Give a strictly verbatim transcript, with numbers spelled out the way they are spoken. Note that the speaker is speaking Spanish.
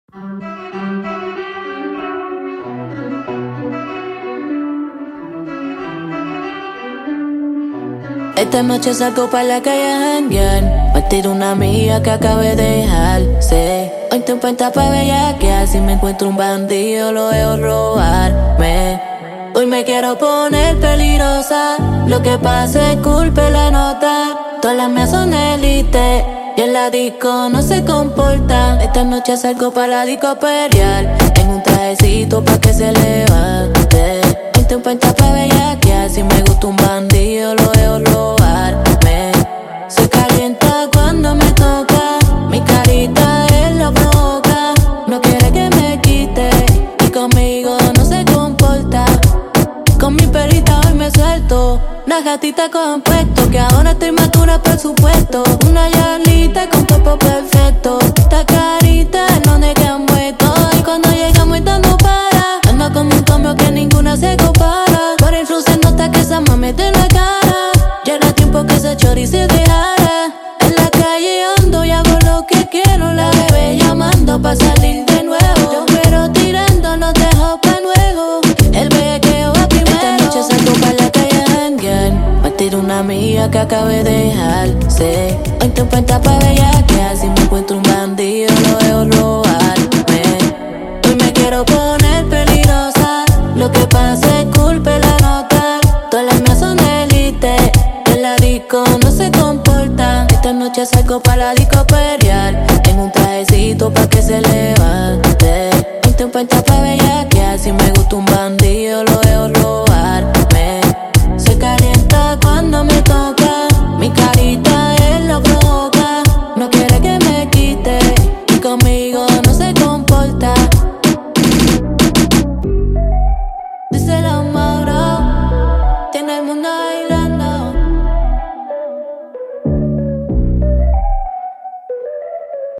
Esta noche salgo pa' la calle a janguear. Me tiro una amiga que acabé de dejarse. Hoy te cuenta pa' bellaquear. Si me encuentro un bandido lo dejo robarme. Hoy me quiero poner peligrosa. Lo que pase es culpa y la nota. Todas las mías son élite y en la disco no se comportan. Esta noche salgo pa' la disco a pelear. En un trajecito pa' que se levante. Hoy te cuenta pa' bellaquear. Si me gusta un bandido lo dejo robarme. Se calienta cuando me toca. Mi carita él lo provoca. No quiere que me quite y conmigo no se comporta. Con mi perita hoy me suelto. Una gatita con puesto, que ahora estoy madura por supuesto. Una yarlita con cuerpo perfecto. Esta carita es donde que han muerto. Y cuando llegamos estando para. Ando como un cambio que ninguna se compara. Por el flow se nota que esa mami te la cara. Ya era tiempo que ese chori se dejara. En la calle ando y hago lo que quiero. La bebé llamando pa' salir de nuevo. Yo quiero tirando, no dejo pa' luego. El bellaqueo va primero. Esta noche salgo pa' la calle a janguear. Me tiro una amiga que acabé de dejarse. Hoy te cuenta pa' bellaquear. Si me encuentro un bandido lo dejo robarme. Hoy me quiero poner peligrosa. Lo que pasa es culpa y la nota. Todas las mías son élite y en la disco no se comportan. Esta noche salgo pa' la disco a pelear. En un trajecito pa' que se levante. Hoy te cuenta pa' bellaquear.